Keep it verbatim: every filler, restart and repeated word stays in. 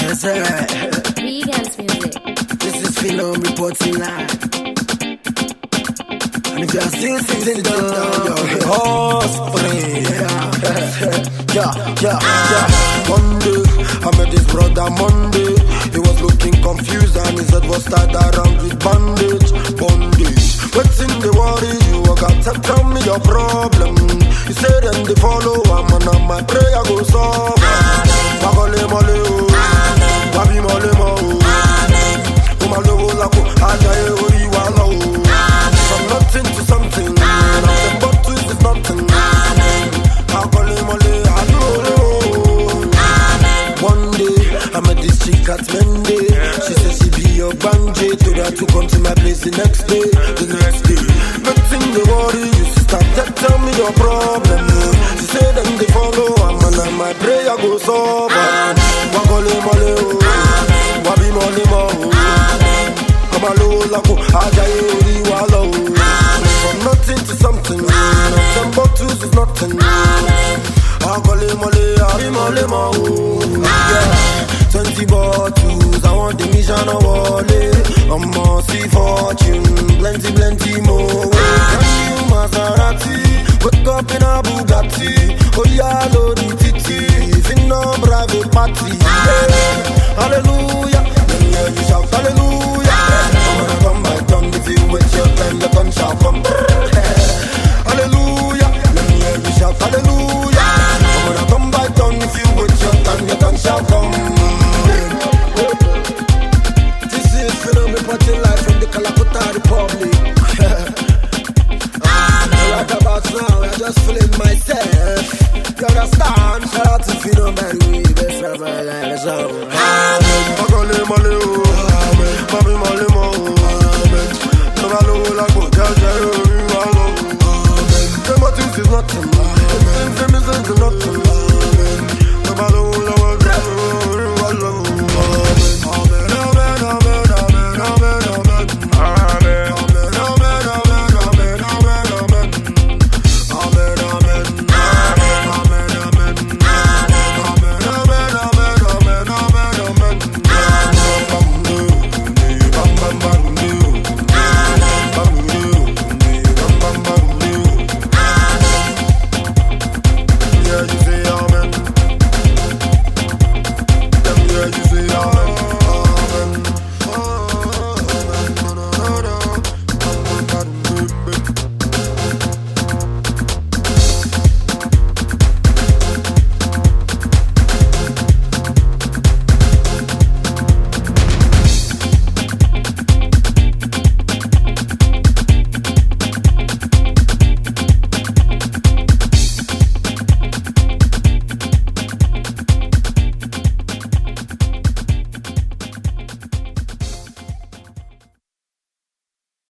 That's right. Vegans music. This is Phenom reporting live. And if you are still sitting down, you're offspring. Yeah, yeah, yeah, yeah. Monday, I met this brother Monday. He was looking confused and his head was tied around with bandage. Bondage. What's in the worry? You got to tell me your problem. You say then they follow, I'm on my prayer goes on. Magole mole o, wabi mole mo o. Umalo lako, ajaye ori wala o. From nothing to something, nothing but twist is nothing. Magole mole, halo o. One day, I met this chick at Monday. She said she be your banje. Told her to come to my place the next day, the next day. Nothing to worry, you sister, tell me your problem. She said then they follow, I'm on my prayer goes up. Magole mole o, wabi mole mo o. Kamalo lako, ajaye ori wala o. From nothing to something, nothing but twos is nothing. Magole mole, wabi mole mo o. Twenty bottles, I want the mission of wallet. I'm more see fortune, plenty, plenty more. Brand new Maserati, wake up in a Bugatti. Oh yeah, load the titty, finna brave party. Yeah. Hallelujah, let me hear you shout hallelujah. I'm gonna come back down if you wait your time, the gun shall come. Hallelujah, let me hear you shout hallelujah. I'm gonna come back down if you wait your time, the gun shall come. Reporting live from the Calcutta Republic. uh, right about now, I'm just feeling myself. You understand? Shout out to Phenom, man. We best rapper, let's go.